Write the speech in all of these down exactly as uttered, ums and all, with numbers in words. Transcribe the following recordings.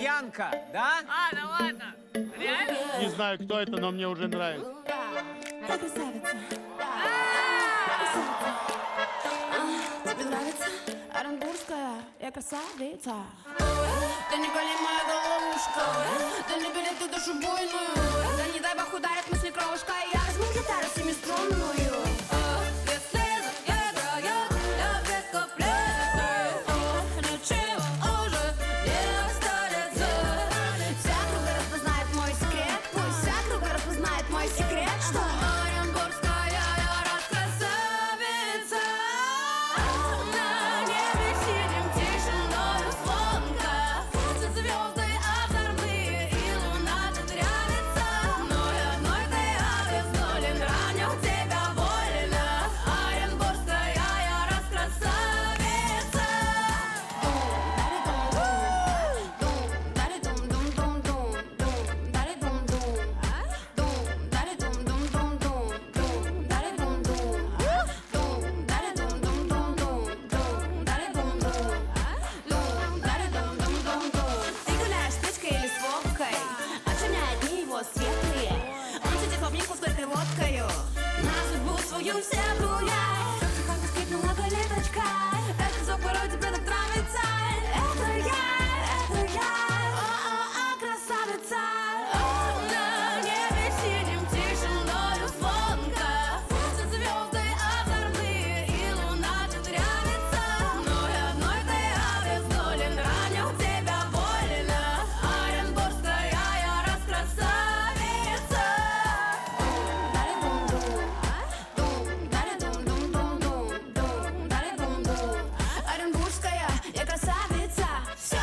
Бьянка, да? А, да ладно. Реально? Не знаю, кто это, но мне уже нравится. Я красавица. Тебе нравится? Оренбургская, я красавица. Да не боли моя головушка, да не бери ты душу буйную, да не дай бог ударит мысли кровушка, я возьму гитару семиструнную. Без слез я играю, я без куплетов, ничего уже не останется. Вся округа распознает мой секрет, пусть вся округа распознает мой секрет, что оренбургская я раскрасавица. На небе синим тишиною звонко светят звезды озорные, и луна дрянется. Но одной ты обездолен, раню тебя больно. Оренбургская я раскрасавица. Ты гуляешь с печкой или с водкой, очуняют дни его светлые. Он сидит в обнимку с горькой водкою, на судьбу свою все плюет. Тихонько скрипнула калиточкой, этот звук порой тебе так нравится. Это я, это я, о-о-о, красавица. На небе синим тишиною звонко светят звезды озорные, и луна дрянется. Но одной ты обездолен, раню тебя больно. Оренбургская я раскрасавица. Оренбургская я красавица. Все.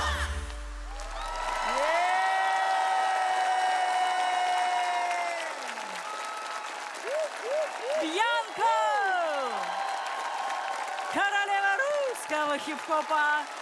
Бьянка! Королева русского хип-хопа!